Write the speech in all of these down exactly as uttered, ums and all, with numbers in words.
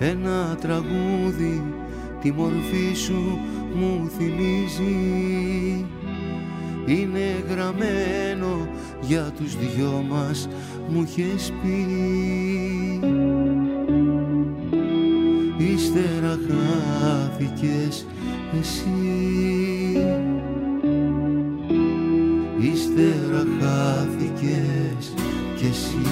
ένα τραγούδι τη μορφή σου μου θυμίζει. Είναι γραμμένο για τους δυο μας, μου είχες πει. Ύστερα χάθηκες εσύ, ύστερα χάθηκες κι εσύ.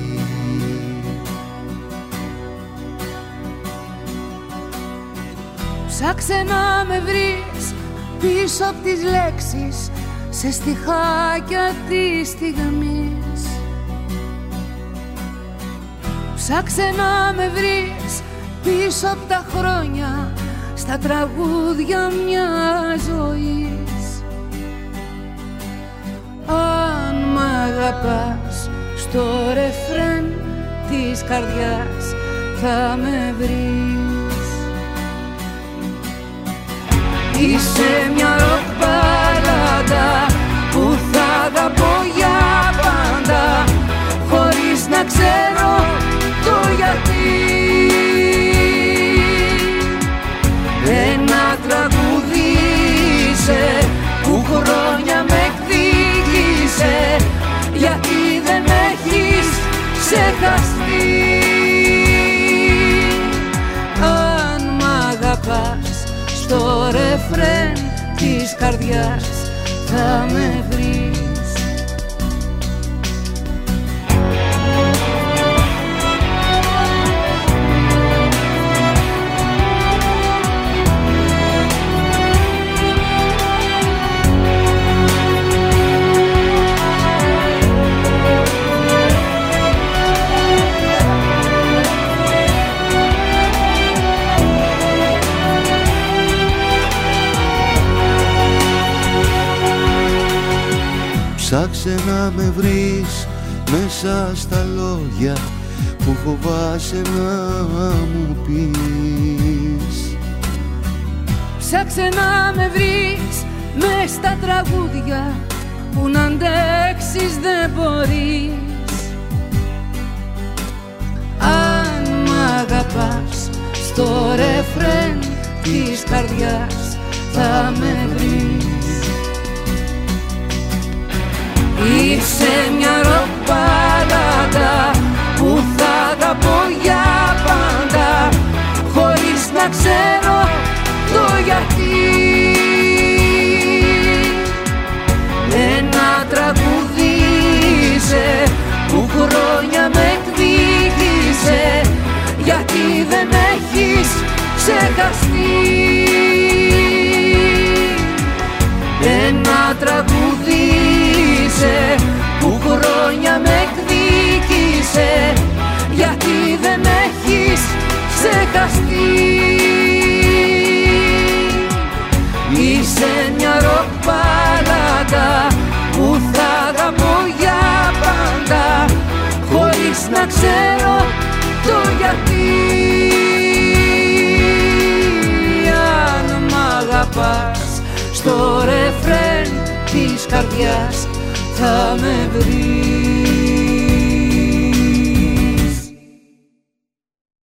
Ψάξε να με βρεις πίσω απ' τις λέξεις, σε στιχάκια της στιγμής. Ψάξε να με βρεις πίσω απ' τα χρόνια, στα τραγούδια μια ζωής. Αν μ' αγαπάς, στο ρεφρέν της καρδιάς θα με βρεις. Είσαι μια ροκ-μπαλάντα που θα αγαπώ για πάντα, χωρίς να ξέρω το γιατί. Ένα τραγούδι είσαι που χρόνια με εκδίκησε, γιατί δεν έχεις ξεχαστεί. Αν μ' αγαπάς, στο ρεφρέν της καρδιάς θα με βρεις. Ψάξε να με βρεις μέσα στα λόγια που φοβάσαι να μου πεις. Ψάξε να με βρεις μες στα τραγούδια που να αντέξεις δεν μπορείς. Αν μ' αγαπάς, στο ρεφρέν της καρδιάς θα με βρεις. Είσαι μια ροκ-μπαλάντα που θα αγαπώ για πάντα, χωρίς να ξέρω το γιατί. Ένα τραγούδι είσαι που χρόνια με εκδίκησε, γιατί δεν έχεις ξεχαστεί. Ένα τραγούδι είσαι που χρόνια με εκδίκησε, γιατί δεν έχεις ξεχαστεί. Είσαι μια ροκ-μπαλάντα που θα αγαπώ για πάντα, χωρίς να ξέρω το γιατί. Αν μ' αγαπάς, στο ρεφρέν της καρδιάς θα με βρεις.